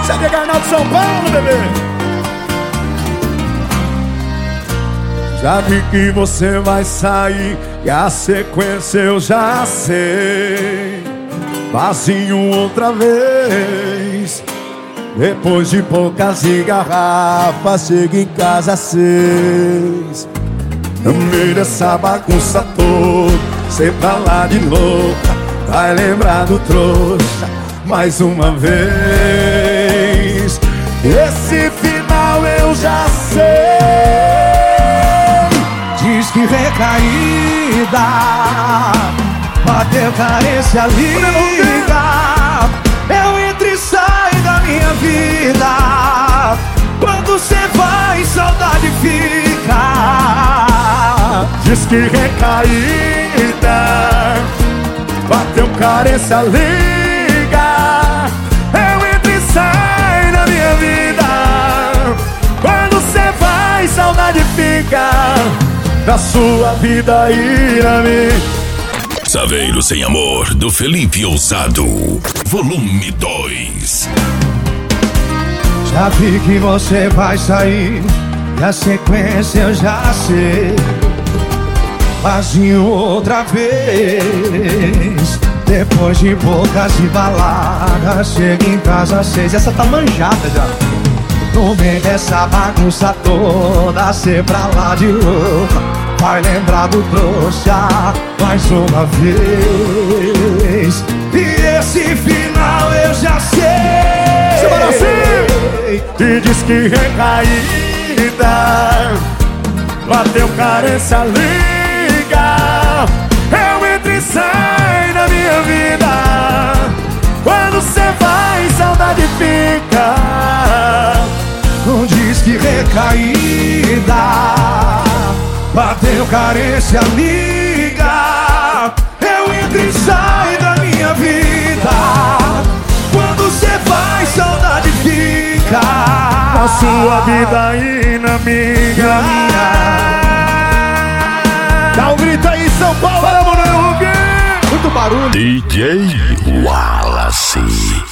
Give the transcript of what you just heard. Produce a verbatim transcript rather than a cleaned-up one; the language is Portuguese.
Segue Carnal de São Paulo, bebê. Já vi que você vai sair e a sequência eu já sei. Vazio outra vez. Depois de poucas garrafas, chega em casa às seis. No meio dessa bagunça toda, cê pra lá de louca, vai lembrar do trouxa mais uma vez. Esse final eu já sei. Diz que recaída, bateu carência, liga. Eu entro e saio da minha vida. Quando cê vai, saudade fica. Diz que recaída, bateu carência, liga. Eu entro e saio da minha vida. Quando cê vai, saudade fica. Da sua vida e na minha. Saveiro Sem Amor, do Felipe Ousado, volume dois. Já vi que você vai sair e a sequência eu já sei. Vazio outra vez. Depois de bocas e baladas, chega em casa às seis. Essa tá manjada já. No meio dessa bagunça toda, cê pra lá de louca, vai lembrar do trouxa mais uma vez. E esse final eu já sei. Semana assim. E diz que recaída, bateu carência, liga. Eu entro e saio da minha vida. Quando cê vai, saudade fica. Não diz que recaída, bateu carência, liga. Eu entro e saio da minha vida. Quando cê vai, saudade fica. Na sua vida e na minha. Dá um grito aí, São Paulo, vamos no Hulk. Muito barulho. D J Wallace.